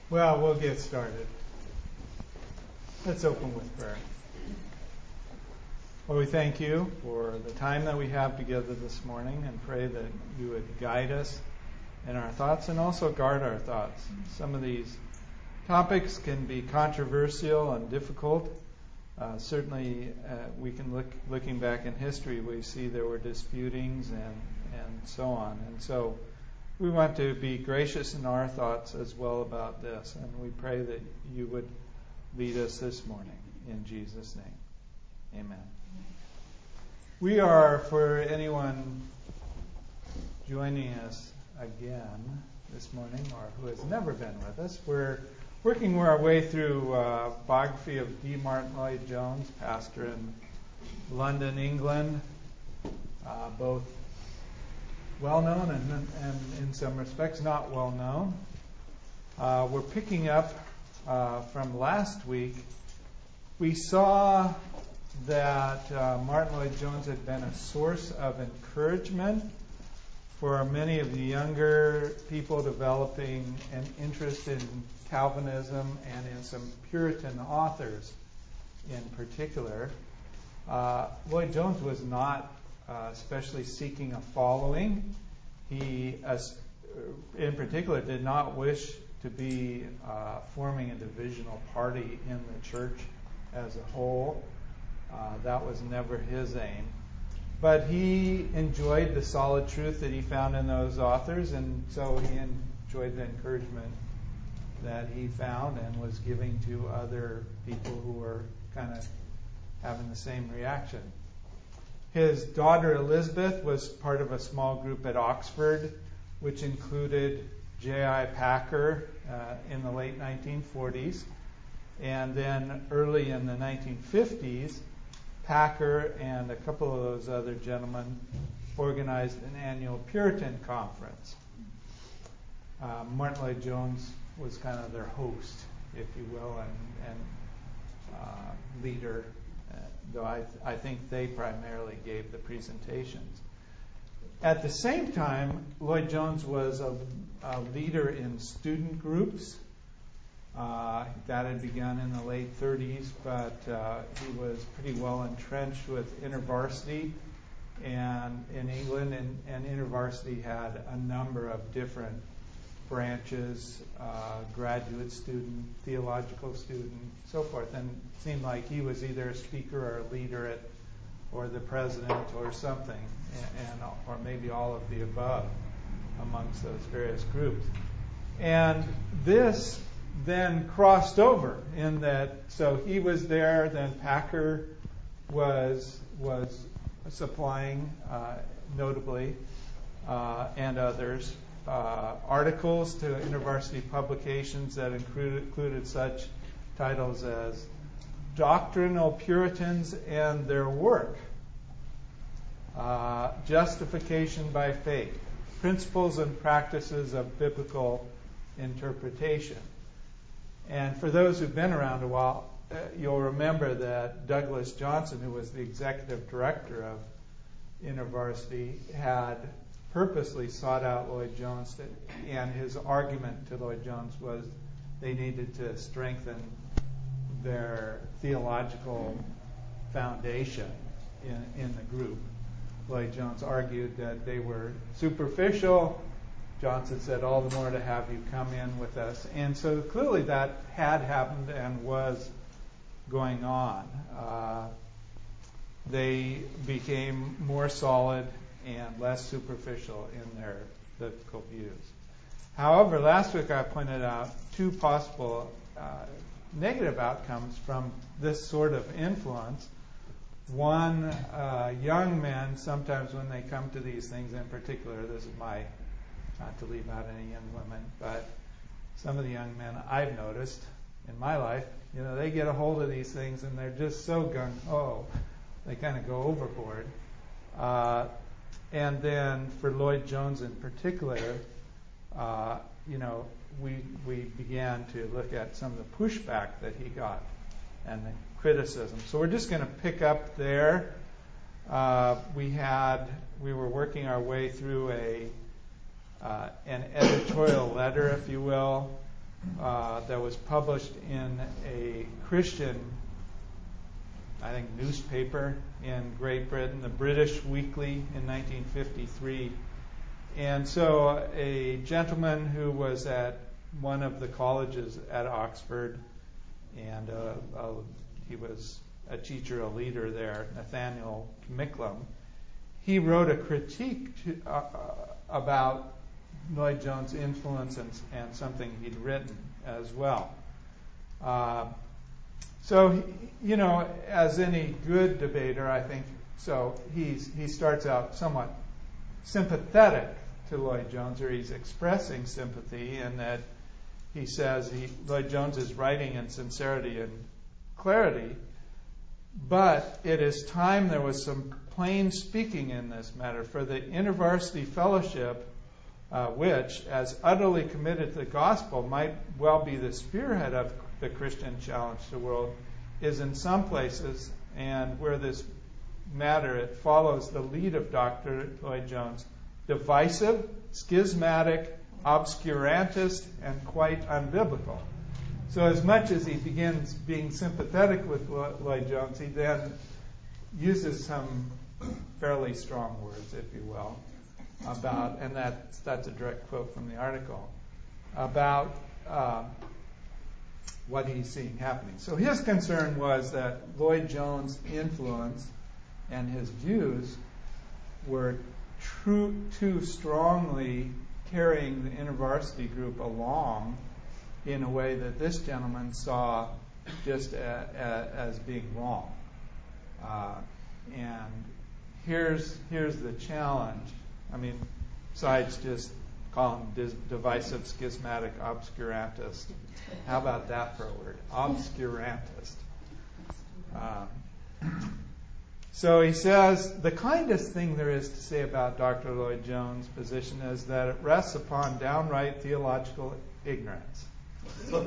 Well, we'll get started. Let's open with prayer. Lord, we thank you for the time that we have together this morning and pray that you would guide us in our thoughts and also guard our thoughts. Some of these topics can be controversial and difficult. Certainly, we can looking back in history, we see there were disputings and so on. And so we want to be gracious in our thoughts as well about this. And we pray that you would lead us this morning. In Jesus' name, amen. We are, for anyone joining us again this morning or who has never been with us, we're working our way through biography of D. Martyn Lloyd-Jones, pastor in London, England, both well-known and in some respects not well-known. We're picking up from last week. We saw that Martyn Lloyd-Jones had been a source of encouragement for many of the younger people developing an interest in Calvinism and in some Puritan authors in particular. Lloyd-Jones was not especially seeking a following. He, in particular, did not wish to be forming a divisional party in the church as a whole. That was never his aim. But he enjoyed the solid truth that he found in those authors, and so he enjoyed the encouragement that he found and was giving to other people who were kind of having the same reaction. His daughter Elizabeth was part of a small group at Oxford, which included J.I. Packer in the late 1940s. And then early in the 1950s, Packer and a couple of those other gentlemen organized an annual Puritan conference. Martyn Lloyd-Jones was kind of their host, if you will, and leader, though I think they primarily gave the presentations. At the same time, Lloyd-Jones was a leader in student groups. That had begun in the late 30s, but he was pretty well entrenched with InterVarsity and in England, and InterVarsity had a number of different branches, graduate student, theological student, so forth, and it seemed like he was either a speaker or a leader or the president or something, or maybe all of the above amongst those various groups. And this then crossed over in that, so he was there, then Packer was supplying, notably, and others, articles to InterVarsity publications that included such titles as Doctrinal Puritans and Their Work, Justification by Faith, Principles and Practices of Biblical Interpretation. And for those who've been around a while, you'll remember that Douglas Johnson, who was the executive director of InterVarsity, had purposely sought out Lloyd-Jones, and his argument to Lloyd-Jones was they needed to strengthen their theological foundation in the group. Lloyd-Jones argued that they were superficial. Johnson said, all the more to have you come in with us. And so clearly that had happened and was going on. They became more solid and less superficial in their biblical views. However, last week I pointed out two possible negative outcomes from this sort of influence. One, young men, sometimes when they come to these things, in particular, this is not to leave out any young women, but some of the young men I've noticed in my life, they get a hold of these things and they're just so gung-ho, they kind of go overboard. And then for Lloyd-Jones in particular, we began to look at some of the pushback that he got and the criticism. So we're just going to pick up there. We were working our way through an editorial letter, if you will, that was published in a Christian, I think, newspaper in Great Britain, the British Weekly in 1953. And so a gentleman who was at one of the colleges at Oxford, and he was a teacher, a leader there, Nathaniel Micklem, he wrote a critique about Lloyd Jones' influence and something he'd written as well. So, as any good debater, I think, so he starts out somewhat sympathetic to Lloyd Jones, or he's expressing sympathy in that he says Lloyd Jones is writing in sincerity and clarity, but it is time there was some plain speaking in this matter, for the InterVarsity Fellowship, which, as utterly committed to the gospel, might well be the spearhead of the Christian challenge to the world, is in some places, and where this matter, it follows the lead of Dr. Lloyd Jones, divisive, schismatic, obscurantist, and quite unbiblical. So as much as he begins being sympathetic with Lloyd Jones, he then uses some fairly strong words, if you will, about, and that's a direct quote from the article, about what he's seeing happening. So his concern was that Lloyd Jones' influence and his views were too strongly carrying the InterVarsity group along in a way that this gentleman saw just as being wrong. And here's the challenge. I mean, besides just calling him divisive, schismatic, obscurantist. How about that for a word? Obscurantist. So he says, the kindest thing there is to say about Dr. Lloyd Jones' position is that it rests upon downright theological ignorance. In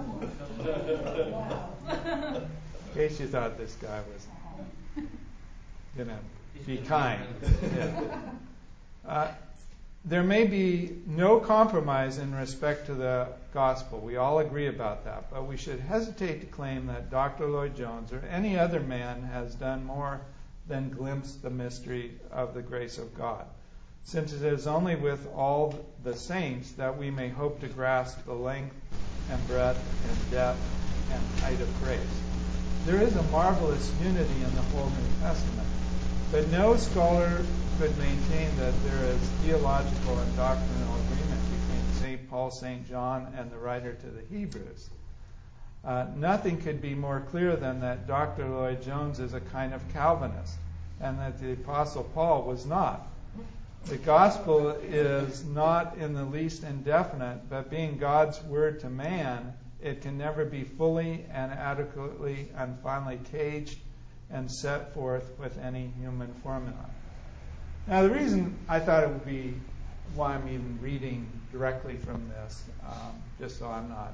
case you thought this guy was going to be kind. Yeah. There may be no compromise in respect to the gospel. We all agree about that. But we should hesitate to claim that Dr. Lloyd Jones or any other man has done more than glimpse the mystery of the grace of God, since it is only with all the saints that we may hope to grasp the length and breadth and depth and height of grace. There is a marvelous unity in the whole New Testament, but no scholar could maintain that there is theological and doctrinal agreement between St. Paul, St. John, and the writer to the Hebrews. Nothing could be more clear than that Dr. Lloyd Jones is a kind of Calvinist, and that the Apostle Paul was not. The gospel is not in the least indefinite, but being God's word to man, it can never be fully and adequately and finally caged and set forth with any human formula. Now, the reason I thought it would be why I'm even reading directly from this, just so I'm not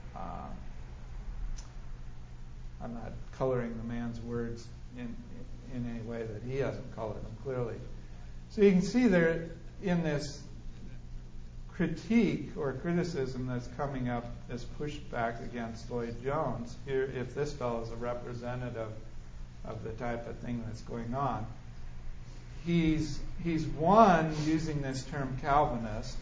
coloring the man's words in any way that he hasn't colored them clearly. So you can see there in this critique or criticism that's coming up, this pushback against Lloyd Jones, here, if this fellow is a representative of the type of thing that's going on, he's one using this term Calvinist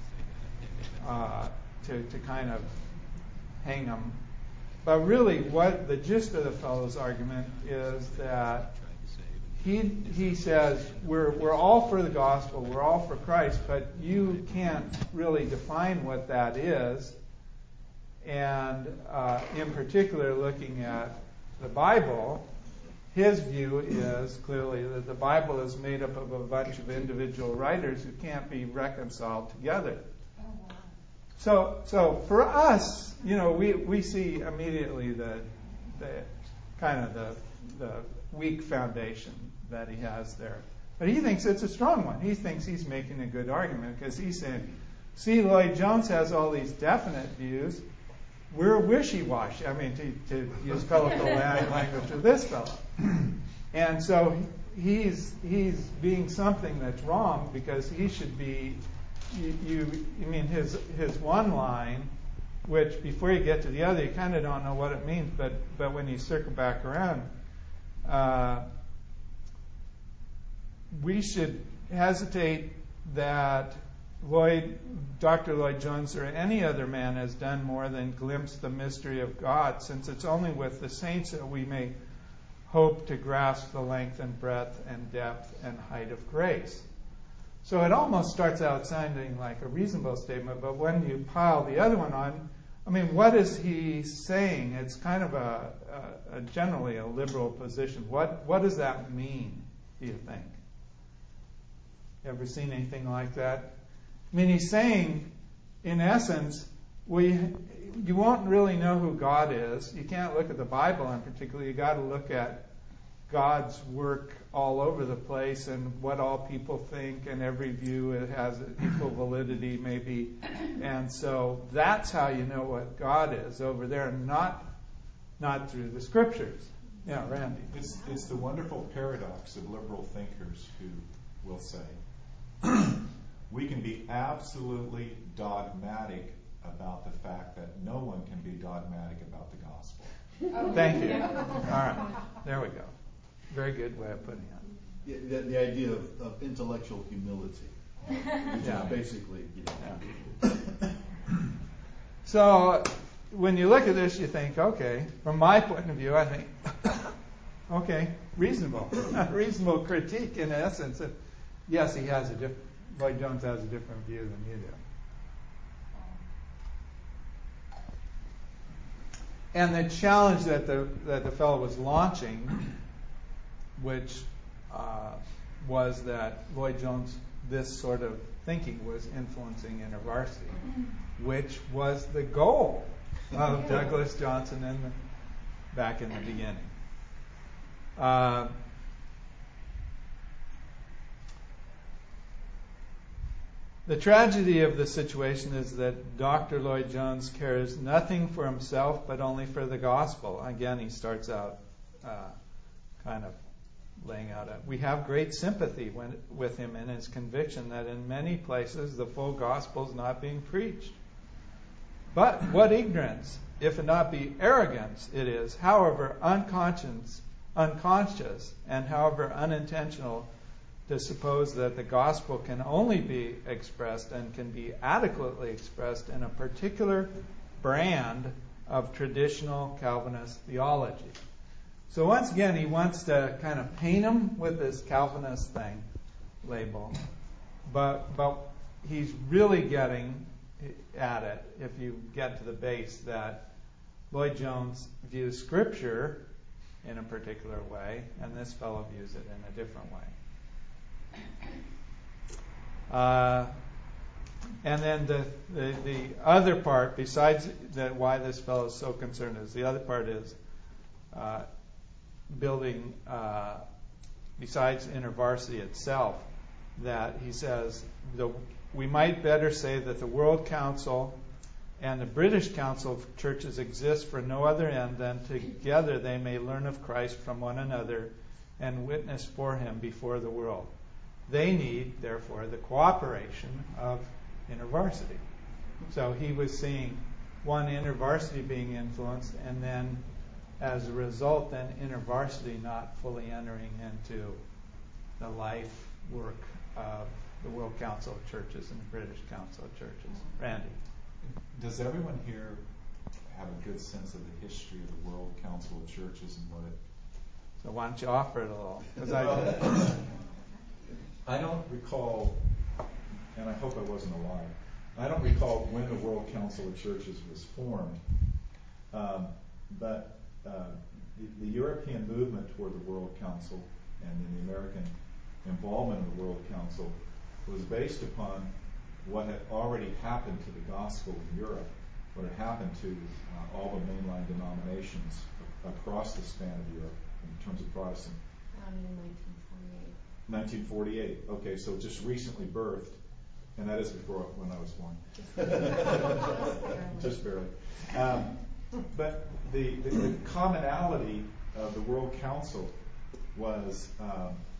to kind of hang him. But really, what the gist of the fellow's argument is that he says we're all for the gospel, we're all for Christ, but you can't really define what that is. And in particular, looking at the Bible, his view is clearly that the Bible is made up of a bunch of individual writers who can't be reconciled together. So for us, we see immediately the kind of the weak foundation that he has there. But he thinks it's a strong one. He thinks he's making a good argument because he's saying, see, Lloyd Jones has all these definite views. We're wishy-washy. I mean, to use colorful language of this fellow. And so he's being something that's wrong because he should be, his one line which before you get to the other, you kind of don't know what it means, but when you circle back around, we should hesitate that Dr. Lloyd Jones or any other man has done more than glimpse the mystery of God, since it's only with the saints that we may hope to grasp the length and breadth and depth and height of grace. So it almost starts out sounding like a reasonable statement, but when you pile the other one on, I mean, what is he saying? It's kind of a generally a liberal position. What does that mean, do you think? Ever seen anything like that? I mean, he's saying, in essence, you won't really know who God is. You can't look at the Bible in particular. You got to look at God's work all over the place and what all people think, and every view it has equal validity, maybe. And so that's how you know what God is over there, not through the Scriptures. Yeah, Randy. It's the wonderful paradox of liberal thinkers who will say, we can be absolutely dogmatic about the fact that no one can be dogmatic about the gospel. Thank you. All right. There we go. Very good way of putting it. Yeah, the idea of intellectual humility, which is basically, So when you look at this, you think, okay, from my point of view, I think, okay, reasonable. Reasonable critique in essence. Yes, Lloyd Jones has a different view than you do. And the challenge that the fellow was launching, which was that Lloyd Jones, this sort of thinking was influencing InterVarsity, which was the goal of Douglas Johnson back in the beginning. The tragedy of the situation is that Dr. Lloyd Jones cares nothing for himself but only for the gospel. Again, he starts out kind of laying out we have great sympathy with him in his conviction that in many places the full gospel is not being preached. But what ignorance, if it not be arrogance, it is, however unconscious and however unintentional, to suppose that the gospel can only be expressed and can be adequately expressed in a particular brand of traditional Calvinist theology. So once again, he wants to kind of paint him with this Calvinist thing label, but he's really getting at it, if you get to the base, that Lloyd Jones views Scripture in a particular way, and this fellow views it in a different way. And then the other part, besides that, why this fellow is so concerned, is the other part is building, besides InterVarsity itself, that he says we might better say that the World Council and the British Council of Churches exist for no other end than together they may learn of Christ from one another and witness for him before the world. They need, therefore, the cooperation of InterVarsity. So he was seeing one, InterVarsity being influenced, and then as a result, then InterVarsity not fully entering into the life work of the World Council of Churches and the British Council of Churches. Randy. Does everyone here have a good sense of the history of the World Council of Churches and what it... So why don't you offer it a little? I don't recall, and I hope I wasn't alive, I don't recall when the World Council of Churches was formed, but the European movement toward the World Council and then the American involvement in the World Council was based upon what had already happened to the gospel in Europe, what had happened to all the mainline denominations across the span of Europe in terms of Protestant. In 1948. Okay, so just recently birthed, and that is before when I was born. Just barely. But the commonality of the World Council was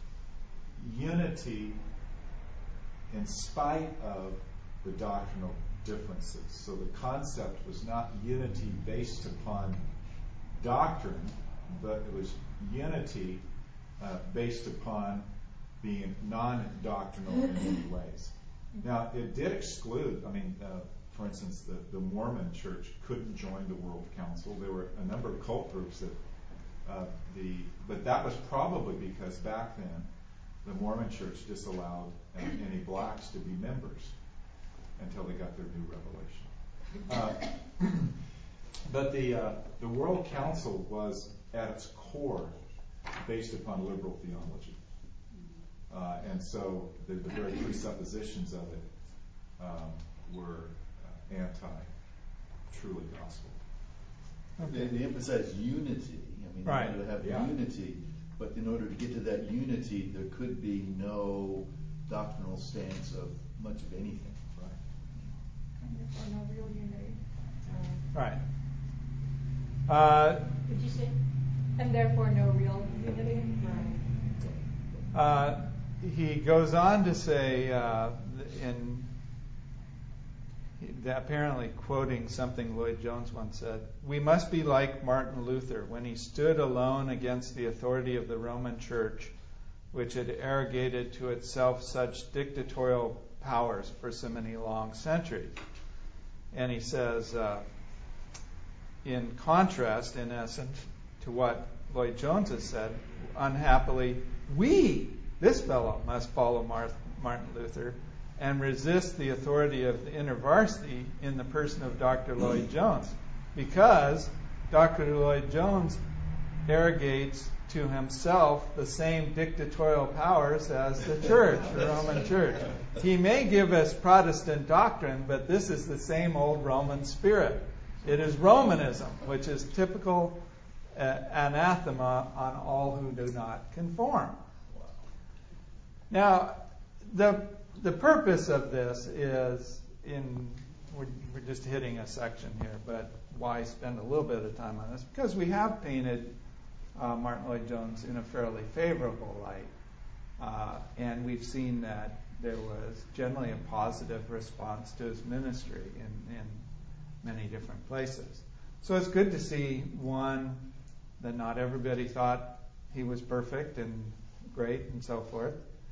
unity in spite of the doctrinal differences. So the concept was not unity based upon doctrine, but it was unity based upon being non-doctrinal in many ways. Now, it did exclude, for instance, the Mormon church couldn't join the World Council. There were a number of cult groups but that was probably because back then the Mormon church disallowed any blacks to be members until they got their new revelation. But the World Council was at its core based upon liberal theology. And so the very presuppositions of it were anti-truly gospel. Okay. They emphasize unity. Right. In order to have unity, but in order to get to that unity, there could be no doctrinal stance of much of anything. And therefore no real unity. Right. Did you say? And therefore no real unity? Right. He goes on to say, apparently quoting something Lloyd Jones once said, "We must be like Martin Luther when he stood alone against the authority of the Roman Church, which had arrogated to itself such dictatorial powers for so many long centuries." And he says, in contrast, in essence, to what Lloyd Jones has said, unhappily, this fellow, must follow Martin Luther and resist the authority of the InterVarsity in the person of Dr. Lloyd Jones, because Dr. Lloyd Jones arrogates to himself the same dictatorial powers as the church, the Roman church. He may give us Protestant doctrine, but this is the same old Roman spirit. It is Romanism, which is typical anathema on all who do not conform. Now, the purpose of this is we're just hitting a section here, but why spend a little bit of time on this? Because we have painted Martin Lloyd Jones in a fairly favorable light, and we've seen that there was generally a positive response to his ministry in many different places. So it's good to see, one, that not everybody thought he was perfect and great and so forth,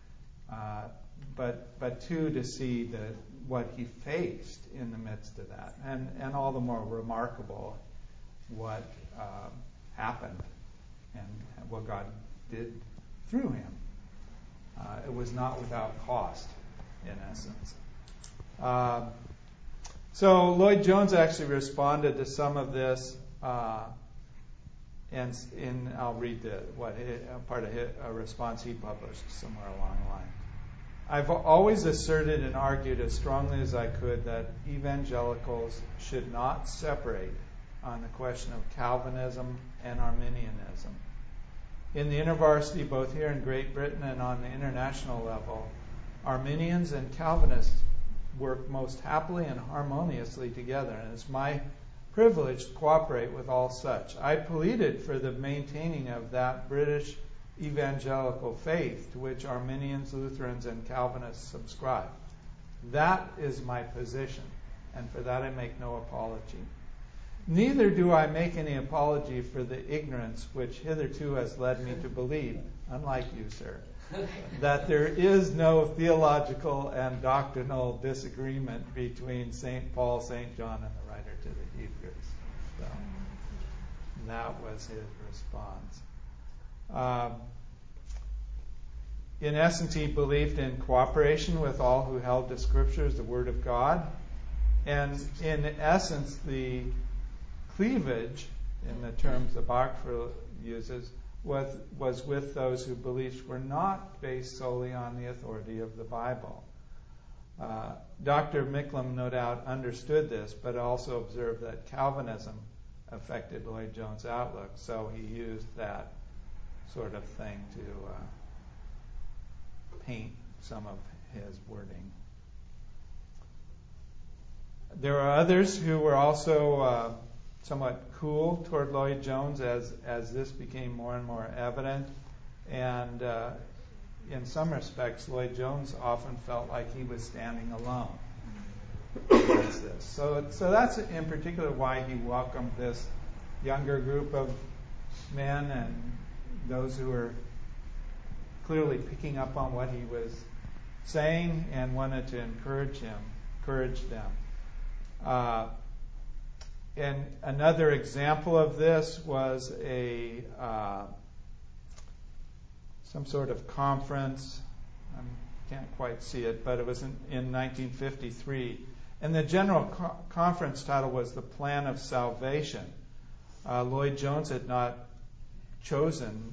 but two, to see what he faced in the midst of that, and all the more remarkable what happened and what God did through him. It was not without cost, in essence. So Lloyd Jones actually responded to some of this, and I'll read part of a response he published somewhere along the line. "I've always asserted and argued as strongly as I could that evangelicals should not separate on the question of Calvinism and Arminianism. In the InterVarsity, both here in Great Britain and on the international level, Arminians and Calvinists work most happily and harmoniously together, and it's my privilege to cooperate with all such. I pleaded for the maintaining of that British evangelical faith to which Arminians, Lutherans, and Calvinists subscribe. That is my position, and for that I make no apology. Neither do I make any apology for the ignorance which hitherto has led me to believe, unlike you, sir, that there is no theological and doctrinal disagreement between St. Paul, St. John, and the writer to the Hebrews." So that was his response. In essence, he believed in cooperation with all who held the Scriptures, the Word of God. And in essence, the cleavage, in the terms the Bachfer uses, was with those whose beliefs were not based solely on the authority of the Bible. Dr. Micklem, no doubt, understood this, but also observed that Calvinism affected Lloyd Jones' outlook, so he used that sort of thing to paint some of his wording. There are others who were also somewhat cool toward Lloyd Jones as this became more and more evident, and in some respects, Lloyd Jones often felt like he was standing alone. against this. So that's in particular why he welcomed this younger group of men and those who were clearly picking up on what he was saying and wanted to encourage them. And another example of this was some sort of conference. I can't quite see it, but it was in 1953. And the general conference title was The Plan of Salvation. Lloyd Jones had not chosen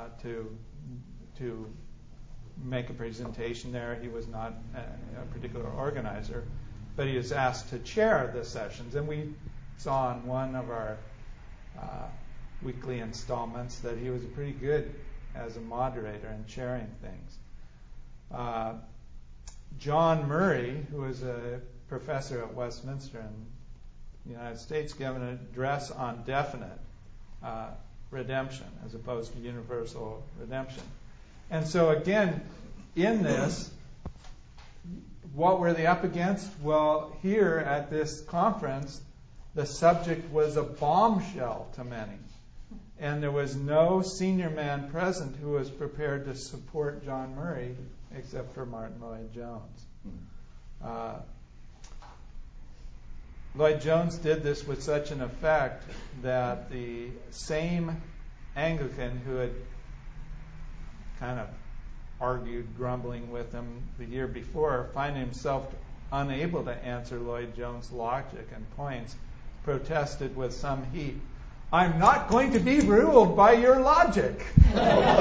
to make a presentation there. He was not a particular organizer, but he was asked to chair the sessions. And we saw in one of our weekly installments that he was pretty good as a moderator and chairing things. John Murray, who was a professor at Westminster in the United States, gave an address on definite redemption as opposed to universal redemption. And so again, in this, what were they up against? Well, here at this conference, the subject was a bombshell to many. And there was no senior man present who was prepared to support John Murray except for Martin Lloyd Jones. Lloyd Jones did this with such an effect that the same Anglican who had kind of argued, grumbling with him the year before, finding himself unable to answer Lloyd Jones' logic and points, protested with some heat, "I'm not going to be ruled by your logic." In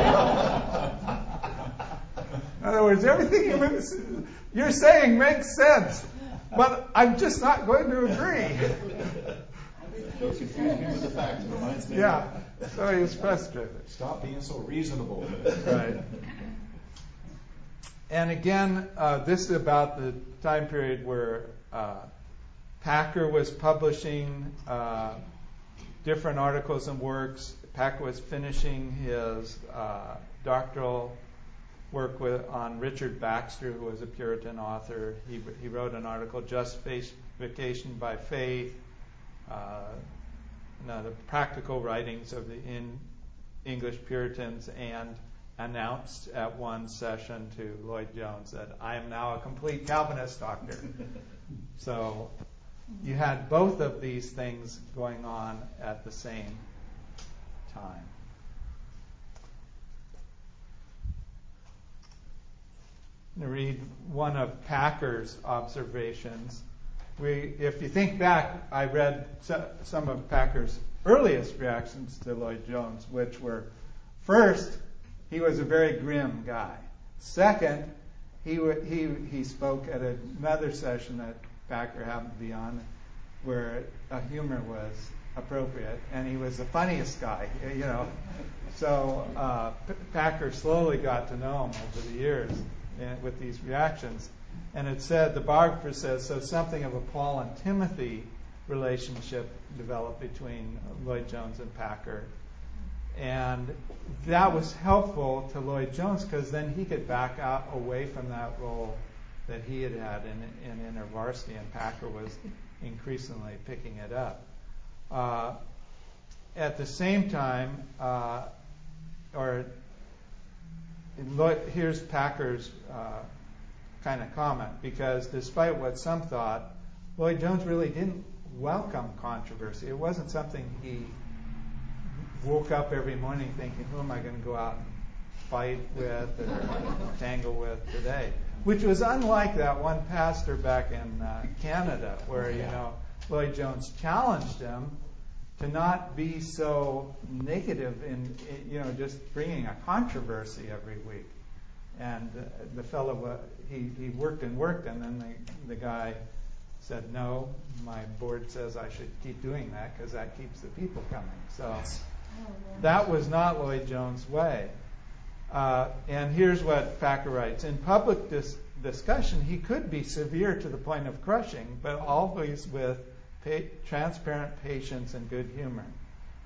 other words, everything you're saying makes sense, but I'm just not going to agree. Don't confuse me with the facts. It reminds me. Yeah, so he was frustrated. Stop being so reasonable. Right. And again, this is about the time period where Packer was publishing different articles and works. Packer was finishing his doctoral work on Richard Baxter, who was a Puritan author. He wrote an article, Justification by Faith, the practical writings of the English Puritans, and announced at one session to Lloyd Jones that I am now a complete Calvinist doctor. So you had both of these things going on at the same time. I'm going to read one of Packer's observations. If you think back, I read some of Packer's earliest reactions to Lloyd Jones, which were, first, he was a very grim guy. Second, he spoke at another session that Packer happened to be on, where humor was appropriate, and he was the funniest guy, So Packer slowly got to know him over the years with these reactions. And it said, the biographer says, so something of a Paul and Timothy relationship developed between Lloyd Jones and Packer. And that was helpful to Lloyd Jones because then he could back out away from that role that he had had in InterVarsity, and Packer was increasingly picking it up. At the same time, here's Packer's kind of comment, because despite what some thought, Lloyd Jones really didn't welcome controversy. It wasn't something he woke up every morning thinking, who am I going to go out and fight with or tangle with today? Which was unlike that one pastor back in Canada where, Lloyd Jones challenged him to not be so negative in just bringing a controversy every week. And the fellow, he worked, and then the guy said, no, my board says I should keep doing that because that keeps the people coming. So that was not Lloyd Jones' way. And here's what Packer writes. In public discussion, he could be severe to the point of crushing, but always with transparent patience and good humor.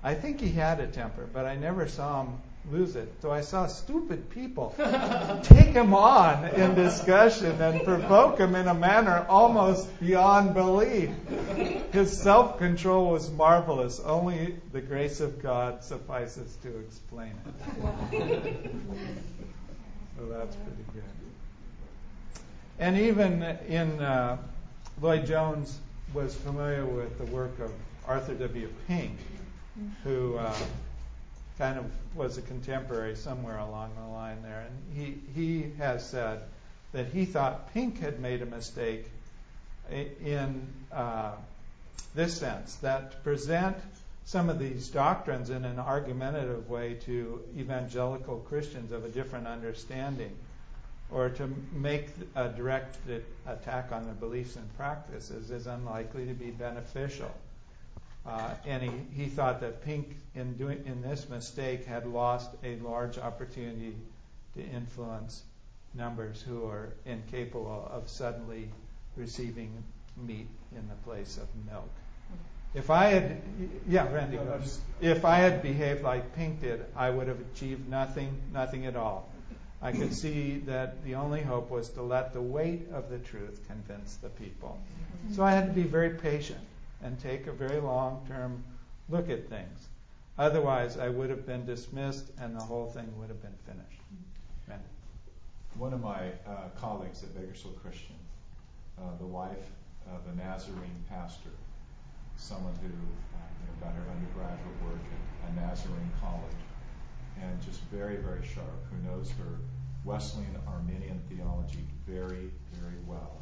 I think he had a temper, but I never saw him lose it. So I saw stupid people take him on in discussion and provoke him in a manner almost beyond belief. His self-control was marvelous. Only the grace of God suffices to explain it. So that's pretty good. And even in Lloyd Jones was familiar with the work of Arthur W. Pink, who kind of was a contemporary somewhere along the line there. And he has said that he thought Pink had made a mistake in this sense, that to present some of these doctrines in an argumentative way to evangelical Christians of a different understanding, or to make a direct attack on their beliefs and practices, is unlikely to be beneficial. And he thought that Pink, in this mistake, had lost a large opportunity to influence numbers who are incapable of suddenly receiving meat in the place of milk. If I had, Randy, if I had behaved like Pink did, I would have achieved nothing at all. I could see that the only hope was to let the weight of the truth convince the people. So I had to be very patient and take a very long-term look at things. Otherwise, I would have been dismissed and the whole thing would have been finished. Randy. One of my colleagues at Bakersfield Christian, the wife of a Nazarene pastor, someone who got her undergraduate work at a Nazarene college, and just very, very sharp, who knows her Wesleyan Arminian theology very, very well,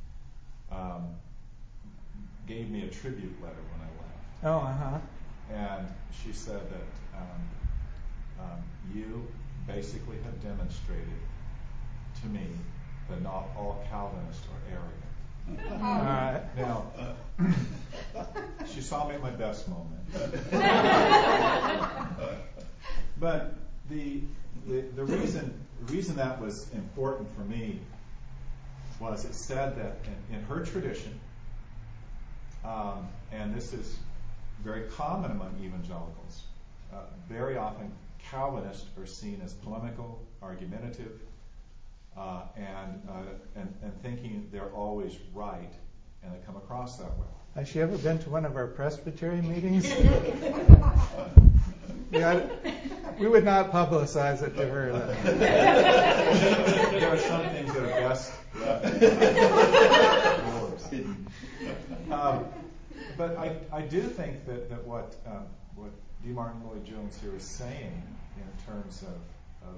gave me a tribute letter when I left. And she said that you basically have demonstrated to me that not all Calvinists are arrogant. Now, she saw me at my best moment. But the reason that was important for me was it said that in her tradition, and this is very common among evangelicals, very often Calvinists are seen as polemical, argumentative, and thinking they're always right, and they come across that way. Has she ever been to one of our Presbyterian meetings? We would not publicize it to her. There are some things that are best left. But I do think that what D. Martin Lloyd Jones here is saying in terms of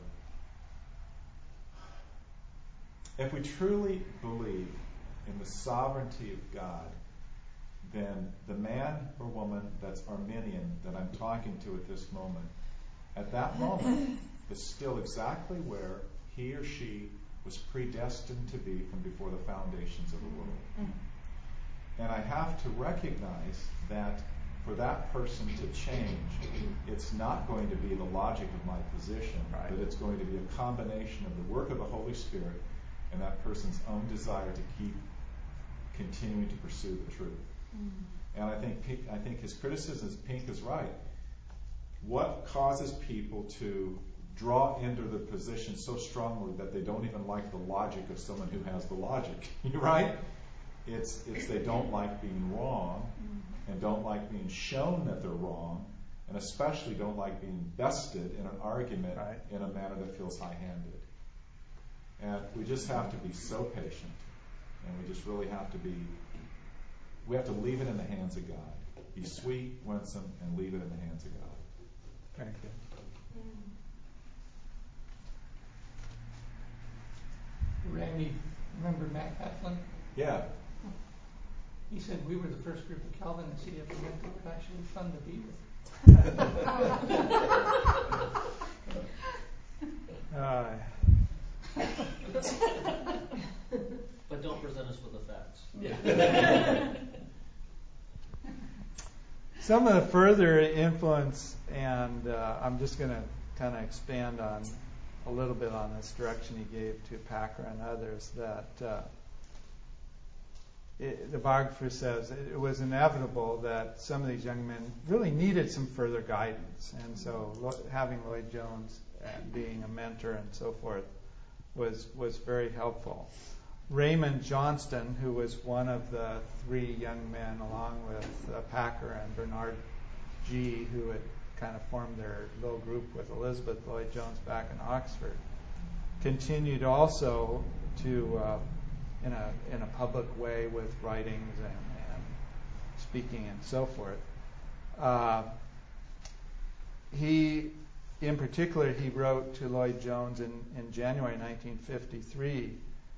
if we truly believe in the sovereignty of God, then the man or woman that's Arminian that I'm talking to at this moment, at that moment, is still exactly where he or she was predestined to be from before the foundations of the world. And I have to recognize that for that person to change, it's not going to be the logic of my position, but it's going to be a combination of the work of the Holy Spirit and that person's own desire to keep continuing to pursue the truth. And I think his criticism, Pink is right. What causes people to draw into the position so strongly that they don't even like the logic of someone who has the logic, right? It's they don't like being wrong, and don't like being shown that they're wrong, and especially don't like being bested in an argument in a manner that feels high-handed. And we just have to be so patient, and we just really have to we have to leave it in the hands of God. Be sweet, winsome, and leave it in the hands of God. Thank you. Randy, remember Matt Heflin? Yeah. He said we were the first group of Calvinists he ever met that were actually fun to be with. But don't present us with the facts. Some of the further influence, and I'm just going to kind of expand on a little bit on this direction he gave to Packer and others, that the biographer says it was inevitable that some of these young men really needed some further guidance. And so having Lloyd Jones being a mentor and so forth was very helpful. Raymond Johnston, who was one of the three young men, along with Packer and Bernard G., who had kind of formed their little group with Elizabeth Lloyd Jones back in Oxford, continued also to, in a public way, with writings and speaking and so forth. In particular, he wrote to Lloyd Jones in January 1953,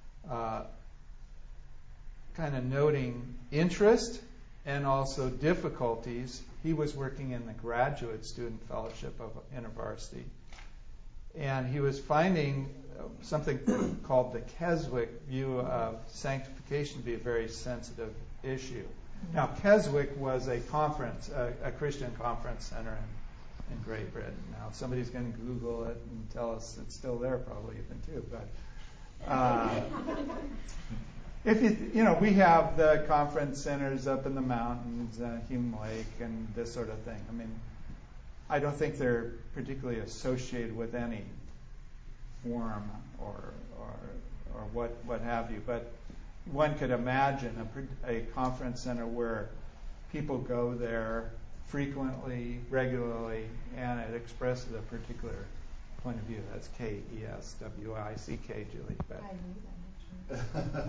kind of noting interest and also difficulties. He was working in the graduate student fellowship of InterVarsity, and he was finding something called the Keswick view of sanctification to be a very sensitive issue. Now, Keswick was a conference, a Christian conference center in Great Britain. Now, somebody's going to Google it and tell us it's still there, probably even too. But if we have the conference centers up in the mountains, Hume Lake, and this sort of thing. I mean, I don't think they're particularly associated with any form or what have you. But one could imagine a conference center where people go there frequently, regularly, and it expresses a particular point of view. That's Keswick, Julie. But, I knew that, actually. There's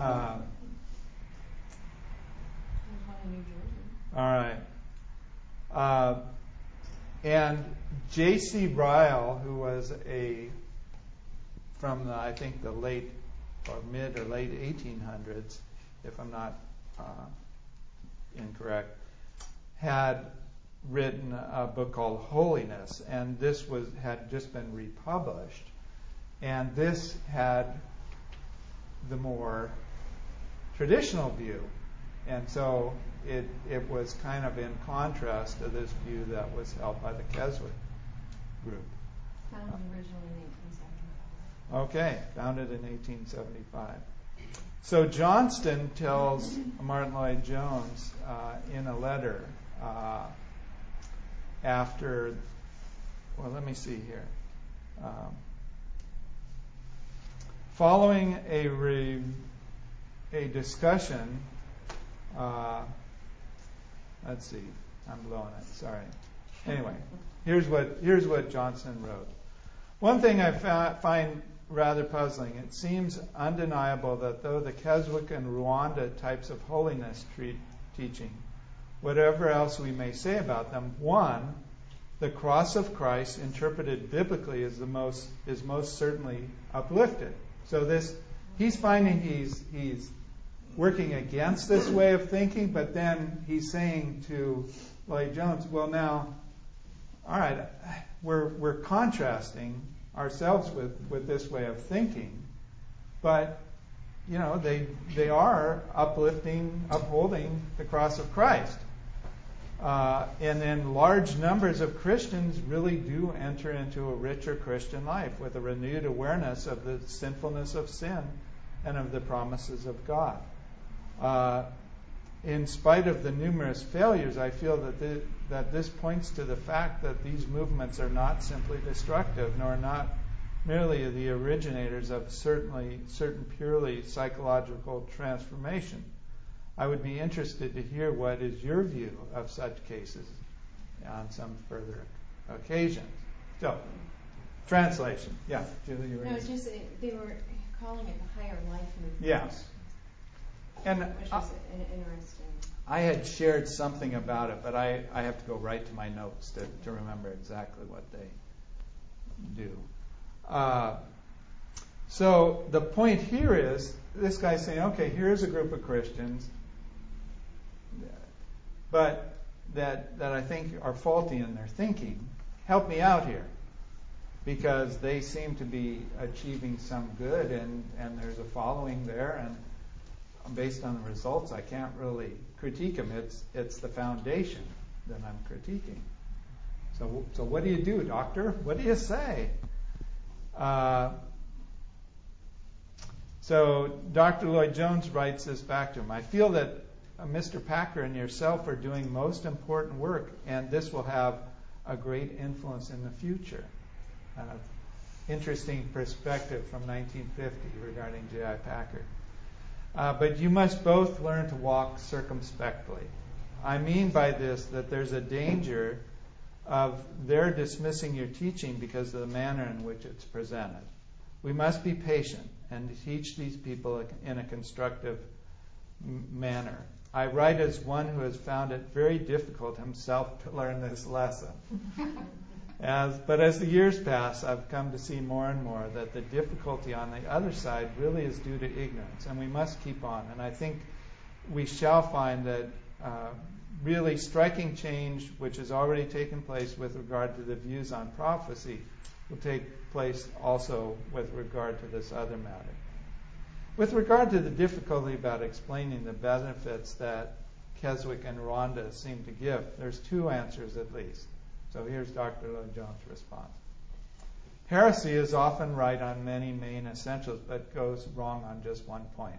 one in New Jersey. All right. And J.C. Ryle, who was from I think the late or mid or late 1800s, if I'm not incorrect, had written a book called Holiness, and this had just been republished, and this had the more traditional view, and so it was kind of in contrast to this view that was held by the Keswick group. Founded originally in 1875. Okay, founded in 1875. So Johnston tells Martin Lloyd Jones in a letter after, well, let me see here. Following a discussion, let's see, I'm blowing it, sorry. Anyway, here's what Johnston wrote. One thing I find rather puzzling, it seems undeniable that though the Keswick and Rwanda types of holiness teaching, whatever else we may say about them, one, the cross of Christ interpreted biblically is most certainly uplifted. So he's finding he's working against this way of thinking, but then he's saying to Lloyd Jones, well, now, all right, we're contrasting ourselves with this way of thinking, but they are upholding the cross of Christ. And then large numbers of Christians really do enter into a richer Christian life with a renewed awareness of the sinfulness of sin and of the promises of God. In spite of the numerous failures, I feel that this points to the fact that these movements are not simply destructive, nor not merely the originators of certain purely psychological transformation. I would be interested to hear what is your view of such cases on some further occasions. So, translation. Yeah, Julie, you were... No, it's just they were calling it the higher life movement. Yes. And which was interesting. I had shared something about it, but I have to go right to my notes to remember exactly what they do. So the point here is, this guy's saying, okay, here's a group of Christians, but that I think are faulty in their thinking. Help me out here, because they seem to be achieving some good, and there's a following there, and based on the results, I can't really critique them. It's the foundation that I'm critiquing. So what do you do, doctor? What do you say? So Dr. Lloyd Jones writes this back to him. I feel that Mr. Packer and yourself are doing most important work, and this will have a great influence in the future. Interesting perspective from 1950 regarding J.I. Packer. But you must both learn to walk circumspectly. I mean by this that there's a danger of their dismissing your teaching because of the manner in which it's presented. We must be patient and teach these people in a constructive manner. I write as one who has found it very difficult himself to learn this lesson. But as the years pass, I've come to see more and more that the difficulty on the other side really is due to ignorance, and we must keep on. And I think we shall find that really striking change, which has already taken place with regard to the views on prophecy, will take place also with regard to this other matter. With regard to the difficulty about explaining the benefits that Keswick and Rhonda seem to give, there's two answers at least. So here's Dr. Lloyd-Jones' response. Heresy is often right on many main essentials, but goes wrong on just one point.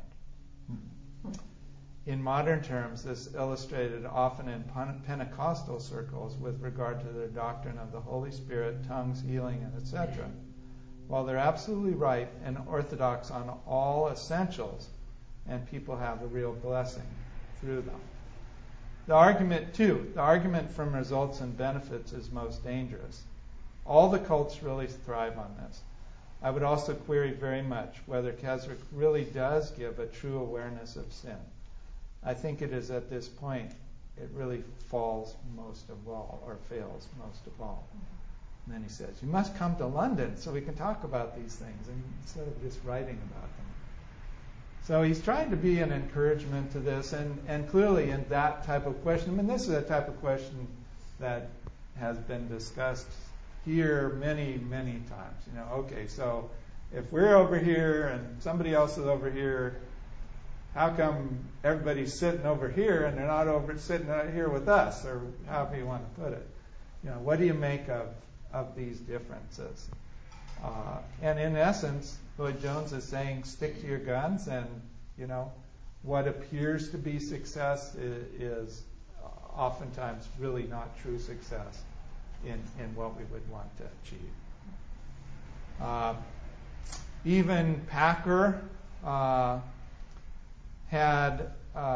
In modern terms, this is illustrated often in Pentecostal circles with regard to their doctrine of the Holy Spirit, tongues, healing, and etc. While they're absolutely right and orthodox on all essentials, and people have a real blessing through them. The argument from results and benefits is most dangerous. All the cults really thrive on this. I would also query very much whether Keswick really does give a true awareness of sin. I think it is at this point it really falls most of all, or fails most of all. And then he says, you must come to London so we can talk about these things instead of just writing about them. So he's trying to be an encouragement to this, and clearly in that type of question, I mean, this is a type of question that has been discussed here many, many times. You know, okay, so if we're over here and somebody else is over here, how come everybody's sitting over here and they're not over sitting out here with us, or however you want to put it? You know, what do you make of these differences? And in essence, Lloyd-Jones is saying, stick to your guns, and you know, what appears to be success is oftentimes really not true success in what we would want to achieve. Even Packer had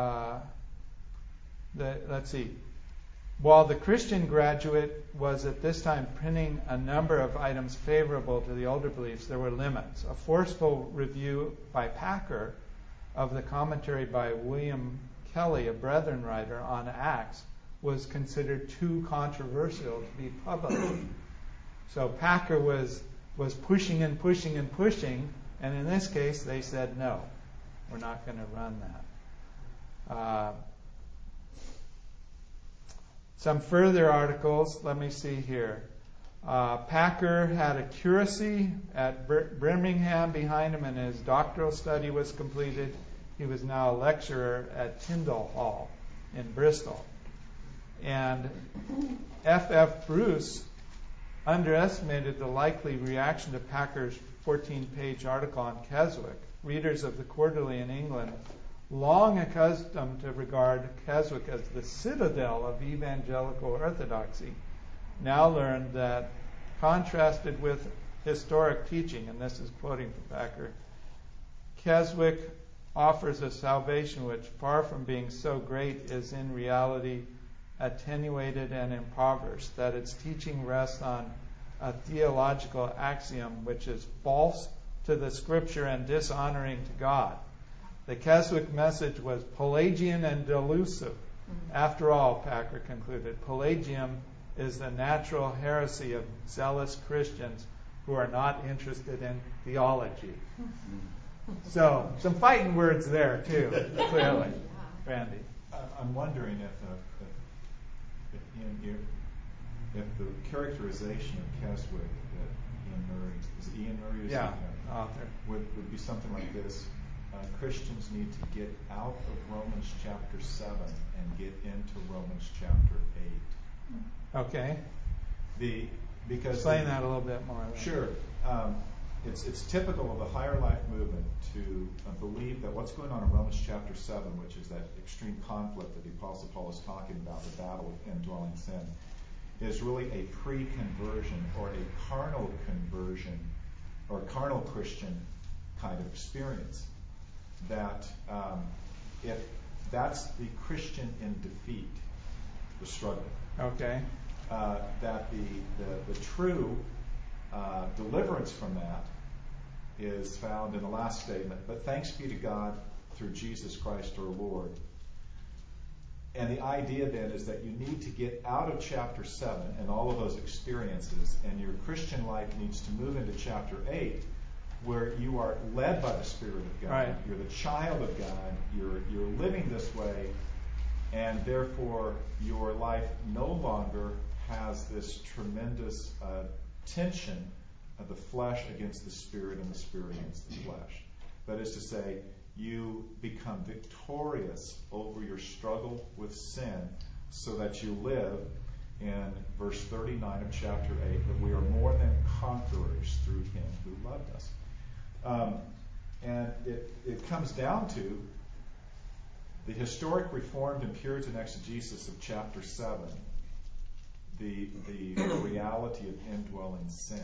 while the Christian graduate was at this time printing a number of items favorable to the older beliefs, there were limits. A forceful review by Packer of the commentary by William Kelly, a Brethren writer, on Acts was considered too controversial to be published. So Packer was pushing and pushing and pushing, and in this case they said, no, we're not going to run that. Some further articles, let me see here. Packer had a curacy at Birmingham behind him, and his doctoral study was completed. He was now a lecturer at Tyndall Hall in Bristol. And F.F. Bruce underestimated the likely reaction to Packer's 14-page article on Keswick. Readers of the Quarterly in England, long accustomed to regard Keswick as the citadel of evangelical orthodoxy, now learned that, contrasted with historic teaching, and this is quoting from Packer, Keswick offers a salvation which, far from being so great, is in reality attenuated and impoverished, that its teaching rests on a theological axiom which is false to the Scripture and dishonoring to God. The Keswick message was Pelagian and delusive. After all, Packer concluded, Pelagianism is the natural heresy of zealous Christians who are not interested in theology. So, some fighting words there, too, clearly. Randy. I'm wondering if the characterization of Keswick that Ian Murray, is it Ian Murray? Author. Would be something like this. Christians need to get out of Romans chapter 7 and get into Romans chapter 8. Okay. Because explain that a little bit more. Sure. it's typical of the higher life movement to believe that what's going on in Romans chapter 7, which is that extreme conflict that the Apostle Paul is talking about, the battle with indwelling sin, is really a pre-conversion or a carnal conversion or carnal Christian kind of experience. That if that's the Christian in defeat, the struggle. Okay. That the true deliverance from that is found in the last statement. But thanks be to God through Jesus Christ our Lord. And the idea then is that you need to get out of chapter 7 and all of those experiences, and your Christian life needs to move into chapter 8, where you are led by the Spirit of God. Right. You're the child of God. You're living this way, and therefore your life no longer has this tremendous tension of the flesh against the Spirit and the Spirit against the flesh. That is to say, you become victorious over your struggle with sin, so that you live in verse 39 of chapter 8, that we are more than conquerors through Him who loved us. And it comes down to the historic Reformed and Puritan exegesis of chapter 7, the reality of indwelling sin.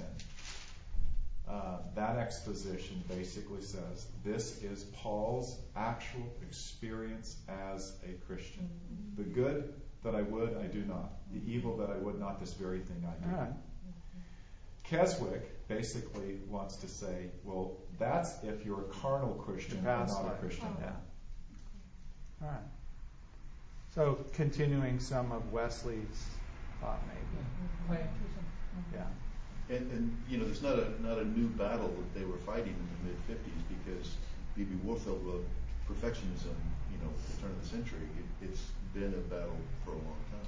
That exposition basically says this is Paul's actual experience as a Christian. The good that I would, I do not. The evil that I would not, this very thing I do. All right. Keswick basically wants to say, well, that's if you're a carnal Christian and not a Christian. Yeah. All right. So continuing some of Wesley's thought, maybe. Pietism. Yeah. And there's not a new battle that they were fighting in the mid-50s, because B.B. Warfield wrote Perfectionism, at the turn of the century. It's been a battle for a long time.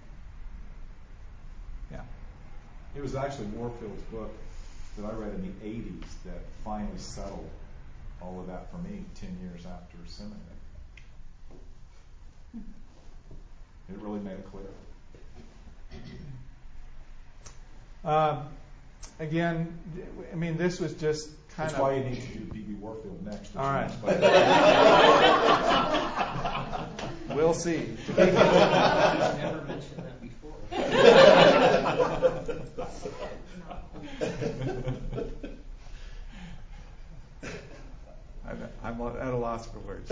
Yeah. It was actually Warfield's book that I read in the 80s that finally settled all of that for me 10 years after seminary. It really made it clear. Again, I mean, this was just kind That's of... why you need to do B.B. Warfield next. All right. We'll see. I've never mentioned that before. I'm at a loss for words.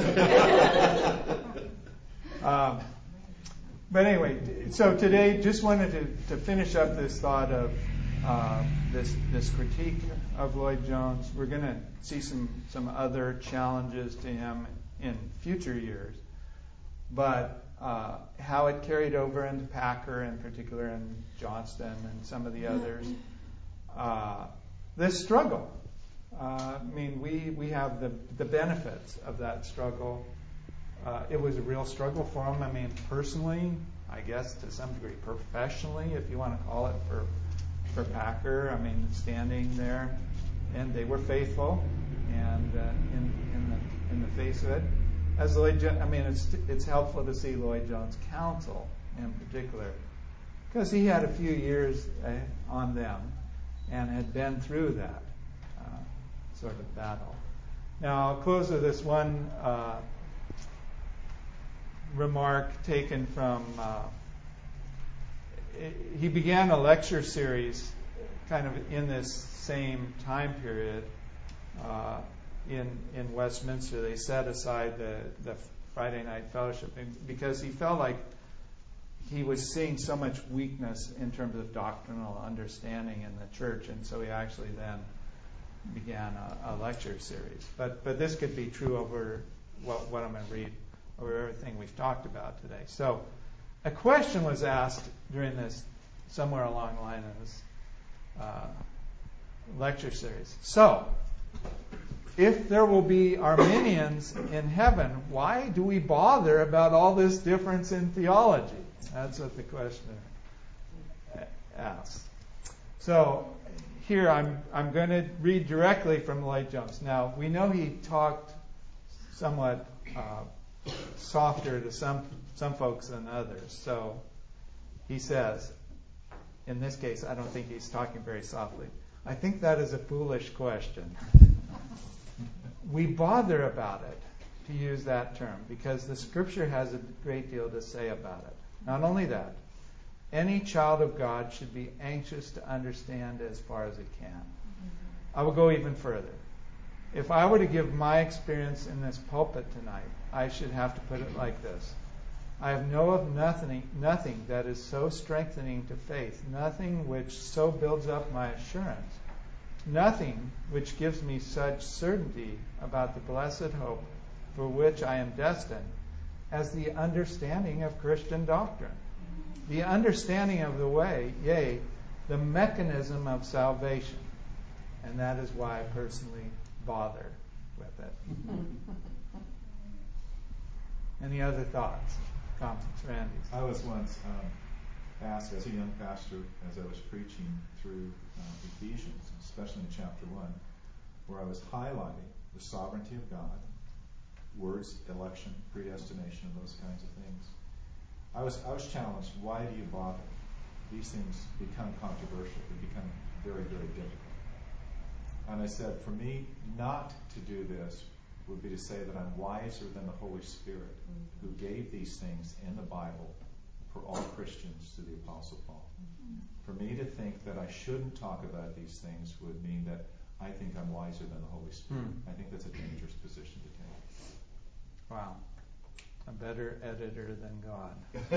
But anyway, so today just wanted to finish up this thought of this critique of Lloyd Jones. We're going to see some other challenges to him in future years, but how it carried over into Packer, in particular, and Johnston, and some of the others. This struggle. I mean, we have the benefits of that struggle. It was a real struggle for him. I mean, personally, I guess to some degree, professionally, if you want to call it, for Packer. I mean, standing there, and they were faithful, and in the face of it, as Lloyd. I mean, it's helpful to see Lloyd Jones' counsel in particular, because he had a few years on them, and had been through that sort of battle. Now, I'll close with this one remark taken from. He began a lecture series kind of in this same time period in Westminster. They set aside the Friday night fellowship because he felt like he was seeing so much weakness in terms of doctrinal understanding in the church, and so he actually then began a lecture series. But this could be true over what I'm going to read, over everything we've talked about today. So a question was asked during this, somewhere along the line of this lecture series. So, if there will be Arminians in heaven, why do we bother about all this difference in theology? That's what the questioner asks. So, here I'm going to read directly from Lloyd Jones. Now, we know he talked somewhat softer to some folks than others. So he says, in this case, I don't think he's talking very softly. I think that is a foolish question. We bother about it, to use that term, because the Scripture has a great deal to say about it. Not only that, any child of God should be anxious to understand as far as it can. I will go even further. If I were to give my experience in this pulpit tonight, I should have to put it like this. I know of nothing that is so strengthening to faith, nothing which so builds up my assurance, nothing which gives me such certainty about the blessed hope for which I am destined as the understanding of Christian doctrine, the understanding of the way, yea, the mechanism of salvation. And that is why I personally bother with it. Any other thoughts, comments, Randy? I was once asked as a young pastor, as I was preaching through Ephesians, especially in chapter 1, where I was highlighting the sovereignty of God, words, election, predestination, and those kinds of things. I was challenged, why do you bother? These things become controversial. They become very, very difficult. And I said, for me, not to do this would be to say that I'm wiser than the Holy Spirit, who gave these things in the Bible for all Christians through the Apostle Paul. For me to think that I shouldn't talk about these things would mean that I think I'm wiser than the Holy Spirit. I think that's a dangerous position to take. Wow. A better editor than God.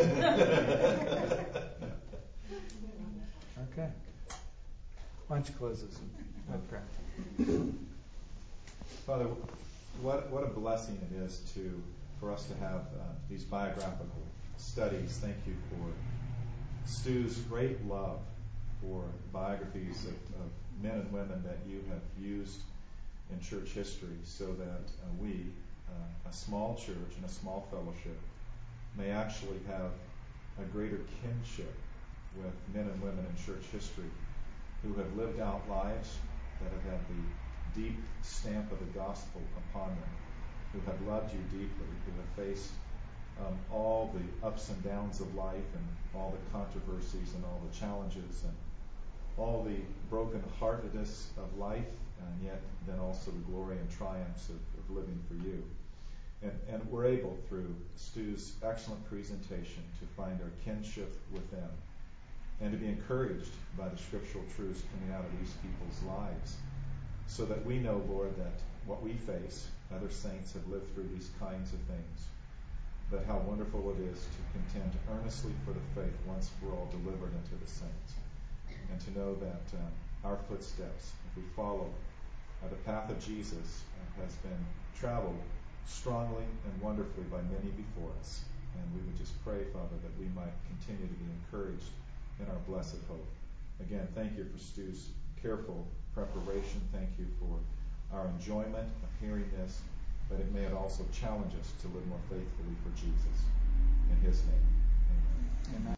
Okay. Lunch closes. Okay. Father, what a blessing it is for us to have these biographical studies. Thank you for Stu's great love for biographies of men and women that you have used in church history so that we, a small church and a small fellowship, may actually have a greater kinship with men and women in church history who have lived out lives that have had the deep stamp of the gospel upon them, who have loved you deeply, who have faced all the ups and downs of life and all the controversies and all the challenges and all the broken-heartedness of life, and yet then also the glory and triumphs of living for you. And we're able, through Stu's excellent presentation, to find our kinship with them and to be encouraged by the scriptural truths coming out of these people's lives, so that we know, Lord, that what we face, other saints have lived through these kinds of things, but how wonderful it is to contend earnestly for the faith once we're all delivered into the saints, and to know that our footsteps, if we follow the path of Jesus, has been traveled strongly and wonderfully by many before us. And we would just pray, Father, that we might continue to be encouraged in our blessed hope. Again, thank you for Stu's careful preparation. Thank you for our enjoyment of hearing this, but it may also challenge us to live more faithfully for Jesus. In his name, amen. Amen.